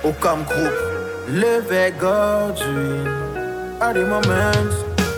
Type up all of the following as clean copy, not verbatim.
au Cam Group. L'évêque Godwin, à des moments.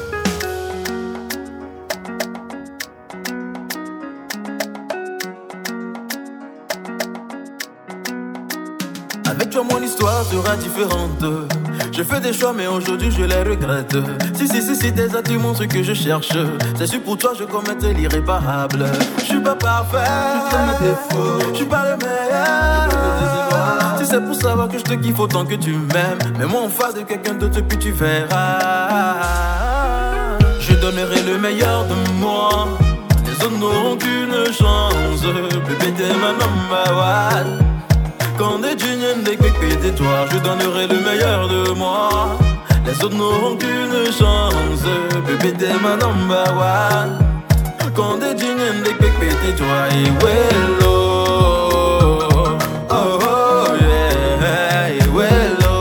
Avec toi mon histoire sera différente. Je fais des choix mais aujourd'hui je les regrette. Si tes atouts montrent ce que je cherche. C'est sûr pour toi je commets l'irréparable. Je suis pas parfait, je fais mes défauts. Je suis pas le meilleur. Si c'est pour savoir que je te kiffe autant que tu m'aimes, mets-moi en face de quelqu'un d'autre puis tu verras. Je donnerai le meilleur de moi. Les autres n'auront qu'une chance. Bébé t'es ma number one. Quand des djinns, des pépés, des toi, je donnerai le meilleur de moi. Les autres n'auront qu'une chance. Bébé t'es ma number one. Quand des djinns, des pépés, des toi, et wello. Oh oh yeah, et wello.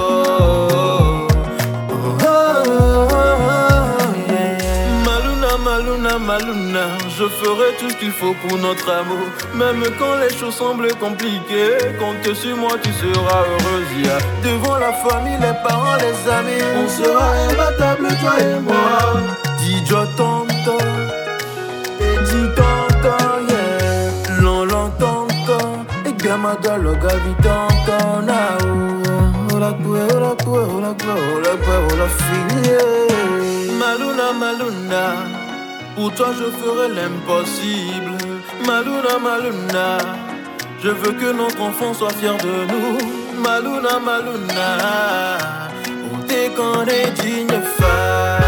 Oh oh yeah. Maluna, Maluna, Maluna, je ferai tout ce qu'il faut pour notre amour. Même quand les choses semblent compliquées, compte sur moi, tu seras heureuse. Yeah. Devant la famille, les parents, les amis, on sera imbattable, toi et moi. Dis Joe tonton, et dis tonton, yeah. L'on l'entend, et gamada le gavi tonton, na oh la coué, oh la coué, oh la coué, oh la coué, oh la fille. Maluna, Maluna, pour toi je ferai l'impossible. Maluna, Maluna, je veux que notre enfant soit fier de nous. Maluna, Maluna, où t'es qu'on est digne femme.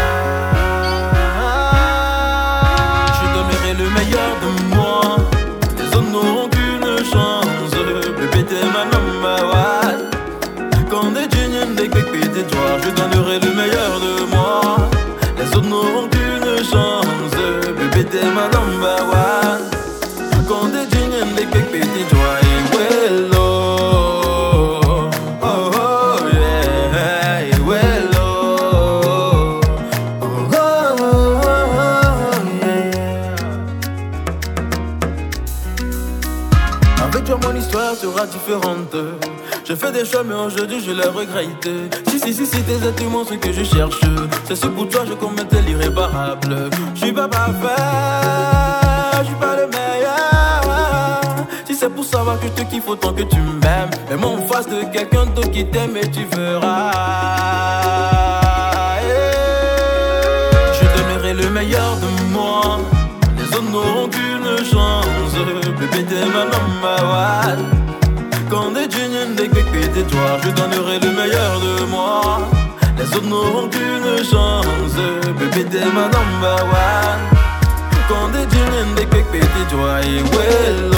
Je donnerai le meilleur de moi. Les autres n'auront qu'une chance. Bébé t'es ma number one. Quand des djinns, des pépés, des toi, je donnerai le meilleur de moi. Les autres n'auront qu'une chance. Bébé t'es ma number one. Quand des djinns, des pépés, des toi, et wello. Oh oh yeah, et wello. Oh oh yeah. Avec toi mon histoire sera différente. Je fais des choix mais aujourd'hui je les regrette. Si tes atouts montrent ce que je cherche. C'est sûr pour toi je commets l'irréparable. Je suis pas parfait, je suis pas le meilleur. Si c'est pour savoir que je te kiffe autant que tu m'aimes, mets-moi en face de quelqu'un d'autre qui t'aime et tu verras. Je donnerai le meilleur de moi. Les autres n'auront qu'une chance. Bébé t'es ma number one. Quand des djinns, des pépés, des toi, je donnerai le meilleur de moi. Les autres n'auront qu'une chance. Bébé t'es ma number one. Quand des djinns, des pépés, des toi, et well.